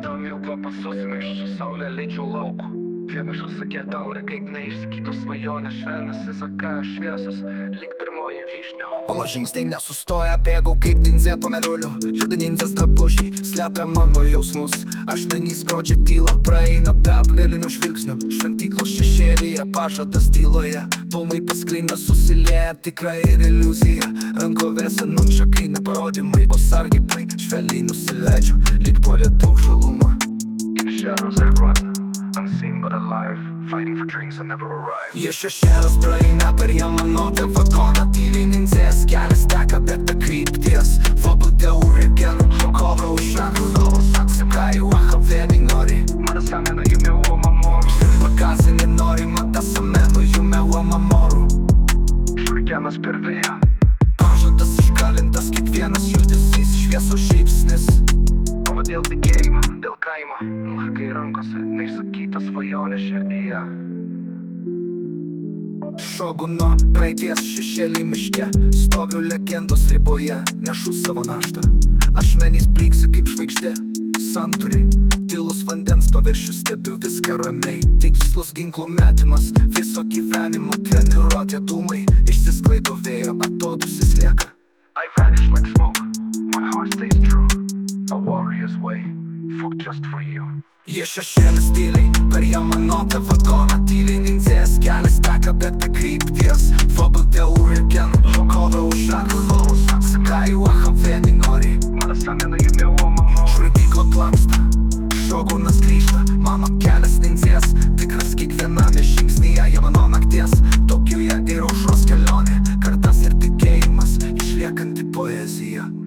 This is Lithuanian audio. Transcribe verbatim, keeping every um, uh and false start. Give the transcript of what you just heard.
Tam ilgo pasusime iš saulė leidžiu laukų. Vienišas sakė taurė, kaip neišsakytos svajonės, švelnas įsaka šviesos, lyg pirmoji vyšnio. O žingsniai nesustoja, bėgau kaip ninzė po mėnuliu. Juda ninzės drabužiai, slepia mano jausmus. Aštuonys skrodžia tyla, praeina be apgalinių žvilgsnių. Šventyklos šešėlyje, pažadas tyloje. Dūmai pasklinda susilieja, tikra ir iliuzija. Rankovėse nunšakai neparodymai, pasargiai pai, švelniai nusileidžiu, lyg po lietaus žalumą. Shadows that run, unseen but alive, fighting for dreams that never arrive. Jie šešėlios praeina per Jamanotę vagoną. Tyliai ninzės kelias teka, bet be krypties. Vobudė urigenų, šokova už šakų galvos. Aksakaju, ahavėni nori. Mada samena jume uoma moru. Vakazini nori, mada samena jume uoma moru. Šurigenas per vėją. Pažadas iškalintas, kiekvienas judesys, šviesos žybsnis. O dėl tikėjimo, dėl kaimo, lakai rankose, neišsakyta svajonė širdyje. Šoguno praeities šešėlį miške, stoviu legendos riboje, nešu savo naštą. Ašmenys plyksi kaip žvaigždė, santūriai, tylus vandens paviršius, stebiu viską ramiai. Tikslus ginklų metimas, viso gyvenimo treniruotė dūmai, išsisklaido vėjo, atodusis lieka. I vanish like smoke, my heart stays true. A warrior's way, fought just for you. Jie šešėlis tyliai per Jamanotę vagoną. Tyliai ninzės kelias teka, bet be krypties. Vobudė urigenų, šokova už šakų galvos. Aksakaju, ahavėni nori. Mada samena jume uoma moru. Žvaigykla planksta, šogunas grįžta. Mano kelias ninzės, tikras kiekviename žingsnyje Jamano nakties. Tokijoje ir aušros kelionė, kartas ir tikėjimas, išliekanti poezija.